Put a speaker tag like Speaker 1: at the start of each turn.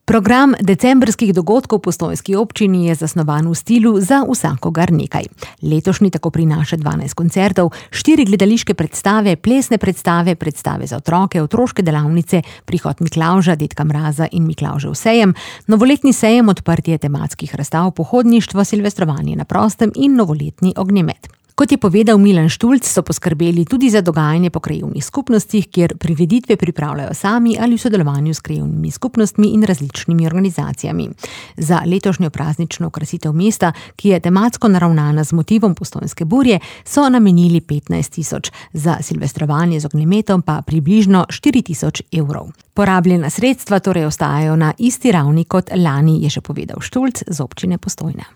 Speaker 1: Program decembrskih dogodkov v postojnski občini je zasnovan v stilu za vsakogar nekaj. Letošnji tako prinaša 12 koncertov, 4 gledališke predstave, plesne predstave, predstave za otroke, otroške delavnice, prihod Miklavža, Dedka Mraza in Miklavžev sejem, novoletni sejem, odprtje tematskih razstav, pohodništvo, silvestrovanje na prostem in novoletni ognjemet. Kot je povedal Milan Štulc, so poskrbeli tudi za dogajanje po krajevnih skupnostih, kjer prireditve pripravljajo sami ali v sodelovanju s krajevnimi skupnostmi in različnimi organizacijami. Za letošnjo praznično okrasitev mesta, ki je tematsko naravnana z motivom postojnske burje, so namenili 15 000, za silvestrovanje z ognjemetom pa približno 4 000 evrov. Porabljena sredstva torej ostajajo na isti ravni kot lani, je še povedal Štulc z občine Postojna.